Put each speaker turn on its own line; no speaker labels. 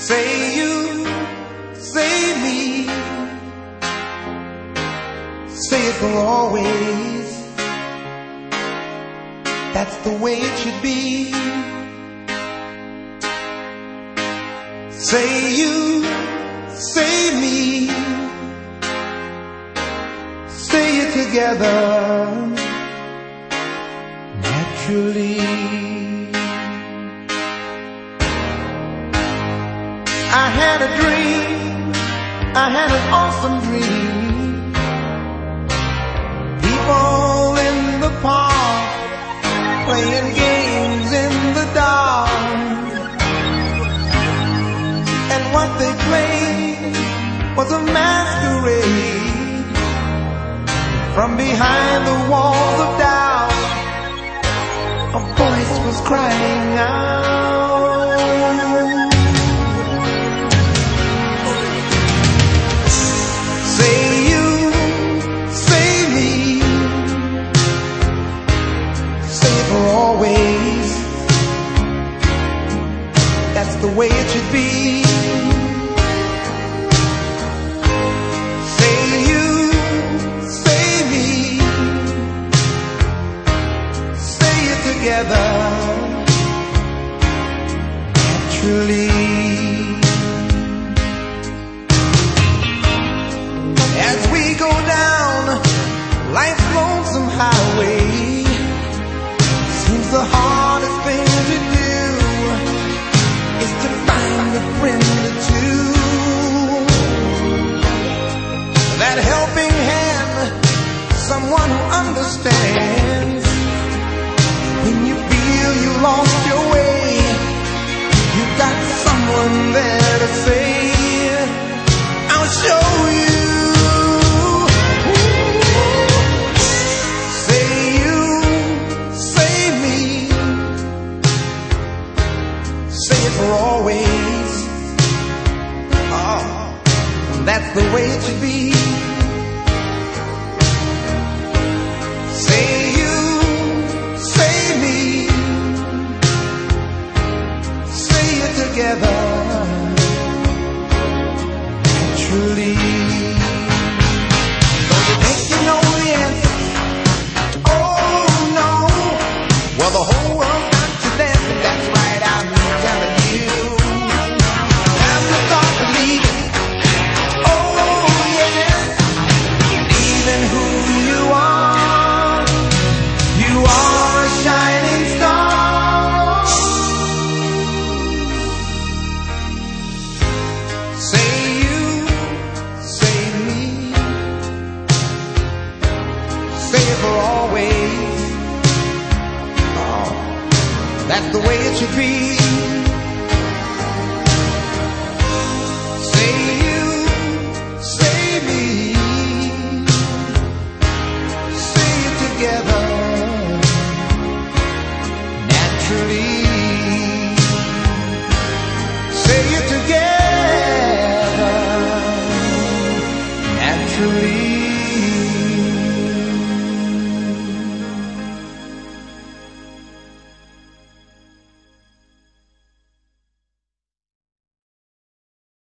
Say you, say me, say it for always. That's the way it should be. Say you, say me, say it together naturally. I had a dream, I had an awesome dream. People in the park playing games in the dark, and what they played was a masquerade. From behind the walls of doubt, a voice was crying out. Say you, say me, say it for always. That's the way it should be. Say you, say me, say it together naturally. As we go down life's lonesome highway, seems the hardest thing to do is to find a friend or two. That helping hand, someone who understands. When you feel you lost your way, you got someone there to say, I'll show you. Say you, say me, say it for always. Oh, that's the way it should be. Say you, say me, say it together